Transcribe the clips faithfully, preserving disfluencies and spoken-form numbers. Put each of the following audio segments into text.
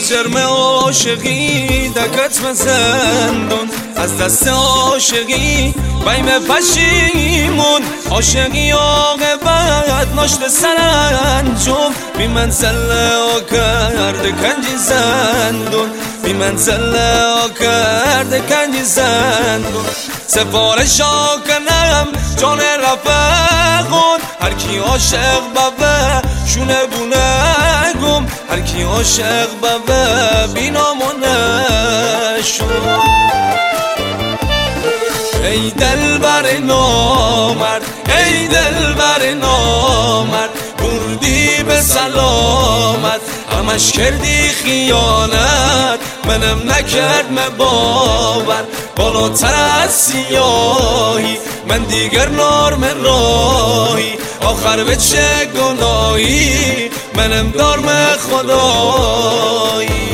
جرم عاشقی دکت مزندون از دست عاشقی بیم پشیمون عاشقی عاقبت ناشت سرانجام بی منزل ها کرد کنجی زندون بی منزل ها کرد کنجی زندون سفارش ها کنم جان رفقون هر کی عاشق بابه شونه بونه گم هر کی عاشق بابه بینامونه شون ای دلبر نامرد ای دلبر نامرد بردی به سلامت همش کردی خیانت منم نکرد باور بالاتر از سیاهی من دیگر نرم راهی آخر به چه گناهی منم دارم خدایی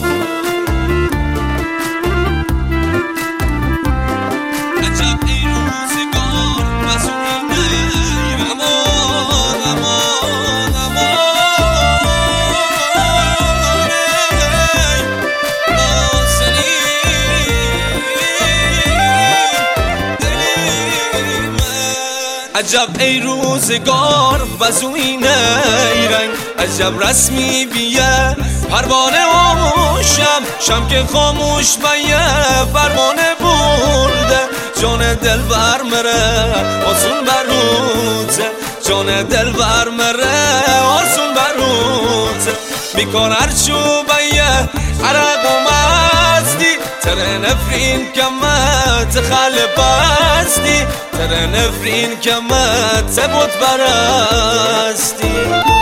عجب ای روزگار وزوین ای رنگ عجب رسمی بیه پروانه آموشم شم که خاموش بیه پروانه برده جان دل بر مره آسون بروته جان دل بر مره آسون بروته بیکار هرچو بیه عرق و مزدی تره نفرین کمت خل بستی تره نفرین کمت بود برستی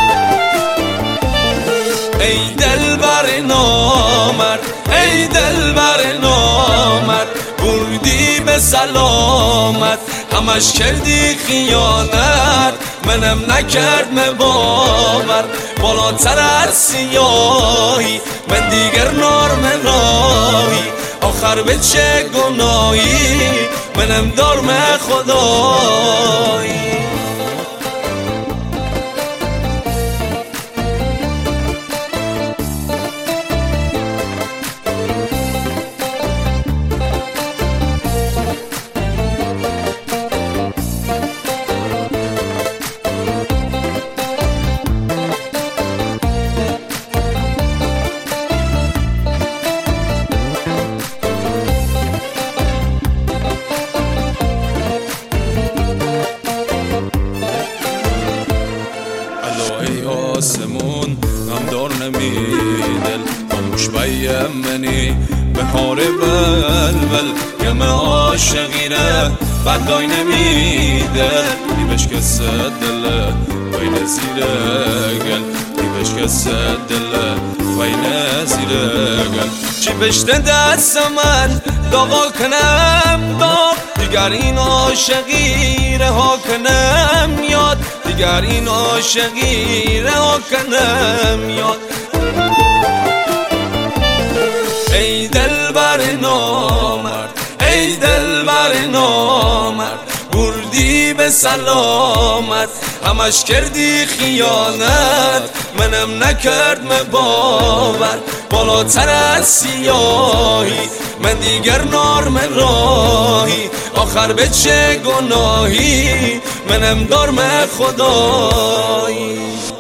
ای دل بر نامرد ای دل بر نامرد بردی به سلامت همش کردی خیانت منم نکرد باور بالاتر از سیاهی من دیگر نرم راهی آخر به چه گناهی منم دارم خدایی آسمون غمدار نمیدل خاموش بیم منی بهار بلبل گم عاشقیره بدای نمیدل دیبش کس دله وین زیره گل دیبش کس دله وین زیره گل چی بشته دست من داغا کنم داغ دیگر این عاشقی رها کنم یاد دیگر این عاشقی رها کنم یاد ای دلبر نامرد ای دلبر نامرد بردی به سلامت همش کردی خیانت منم نکرد باور بالاتر از سیاهی من دیگر نرم راهی آخر به چه گناهی منم دارم خدایی